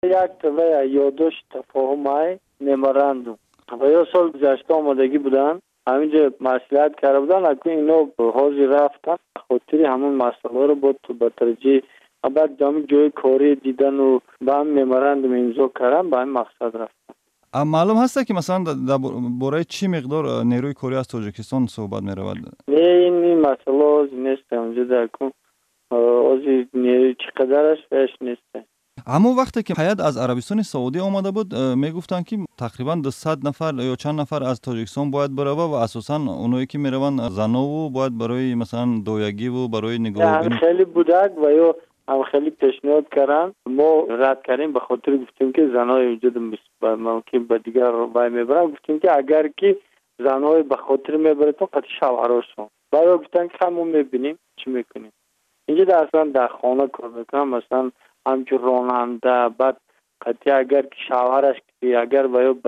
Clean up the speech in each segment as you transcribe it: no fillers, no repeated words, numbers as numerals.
یک طبع یادداشت تفاهم مموراندوم و یا سال گذشته آمادگی بودن همینجا مصلحت کرده بودن اکنون اینا حاضر رفتن خاطر همون مسئله رو با تو بترجی بعد دامی جای کاری دیدن و با هم مموراندوم امضا کردن با این مقصد رفتن. معلوم هسته که مثلا در برای چی مقدار نیروی کاری از تاجیکستان صحبت می رود؟ نه این مسئله از نیست اونجا در کن از نیروی چقدرش فیش نیست. اما وقتی که هیئت از عربستان سعودی آمده بود میگفتن که تقریبا 200 نفر یا چند نفر از تاجیکستان باید بروه و اساسا اونایی که میروند زنا و باید برای مثلا دویگی و برای نگاه بینی خیلی بودک و یا هم خیلی پیشنهاد کردن ما رد کردیم به خاطر گفتیم که زنای وجود ممکن به دیگر راه میبرن گفتیم که اگر که زنای به خاطر میبره تو قطع شوهراشون برای گفتن که همون میبینیم چی میکنیم اینجا در خانه کار میکنم مثلا همچون راننده بعد قطعی اگر که شوهرش اگر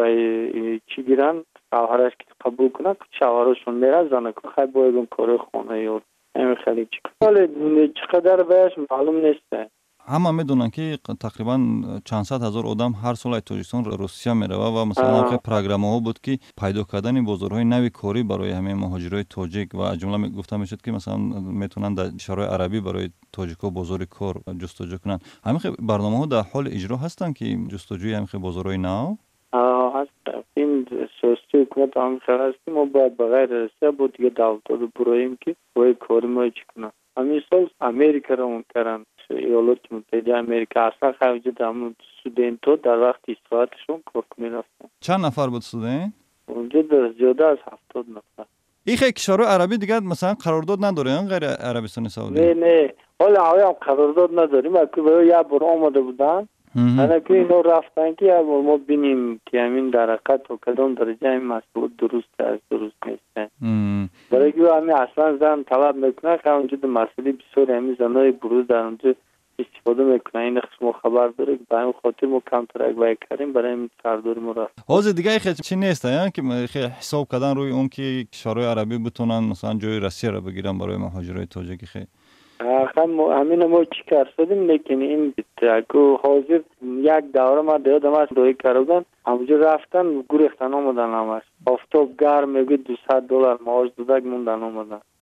به چی گیرن شوهرش که قبول کنن شوهرشون میره زنکو خیلی باید اون کار خانه یاد همین خیلی چقدر بهش معلوم نیسته. همه میدونن که تقریبا چند صد هزار آدم هر سال از تاجیکستان روسیه میروه و مثلا خیلی پروگرام ها بود که پیدا کردن بازارهای نوی کاری برای همه مهاجرای تاجیک و از جمله گفته میشد که مثلا میتونن در کشورهای عربی برای تاجیکا بازار کار جستجو کنن. همین برنامه ها در حال اجرا هستن که جستجوی همین بازارهای نو هست. این سیاسی حکومت هم هستیم ما باید بغیر رسیه بود دیگه دولت رو براییم که باید کاری ما چی کنن. همین سال امریکا رو اون کردن ایالات متحده امریکا اصلا خواهد همون سودنت ها در وقت استراحتشون کار میرفتن. چند نفر بود سودن؟ اونجا در زیاده از 70 نفر. این خیلی کشورهای عربی دیگه مثلا قرارداد نداره غیر عربستان سعودی؟ نه حالا هم قرارداد نداریم اگه یه بار آمده بودن انا که اینا رفتن که ما بینیم که همین در حقیقت و کدام درجه این مسئول درست است درست نیست برای که همین اصلا زن طلب میکنه که اونجا در مسئله بسیار همین زنای بروز در اونجا استفاده میکنه این خشم خبر داره که به همین خاطر ما کم ترک باید کردیم برای این سرداری ما رفت حاضر دیگه خیلی چی نیست که خیلی حساب کردن روی اون که کشورهای عربی بتونن مثلا جای روسیه را بگیرن برای مهاجرای تاجیک خیلی همین ما چی کردیم لیکن این تاکو حاضر یک دوره ما دیدم از دوی کردن همونجا رفتن گریختن آمدن همش آفتاب گرم میگه $200 معاش دادک موندن آمدن